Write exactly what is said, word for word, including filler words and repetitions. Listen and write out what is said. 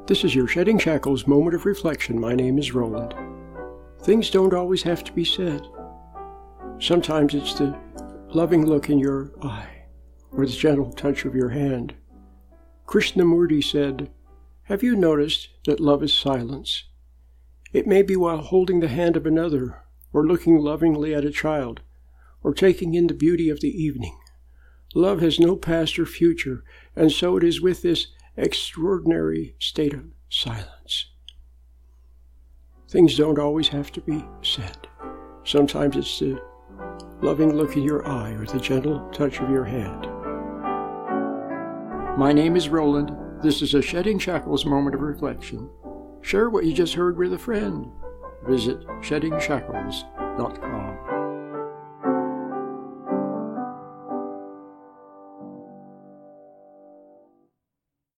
This is your Shedding Shackles moment of reflection. My name is Roland. Things don't always have to be said. Sometimes it's the loving look in your eye or the gentle touch of your hand. Krishnamurti said, "Have you noticed that love is silence? It may be while holding the hand of another, or looking lovingly at a child, or taking in the beauty of the evening. Love has no past or future, and so it is with this extraordinary state of silence." Things don't always have to be said. Sometimes it's the loving look in your eye or the gentle touch of your hand. My name is Roland. This is a Shedding Shackles moment of reflection. Share what you just heard with a friend. Visit shedding shackles dot com.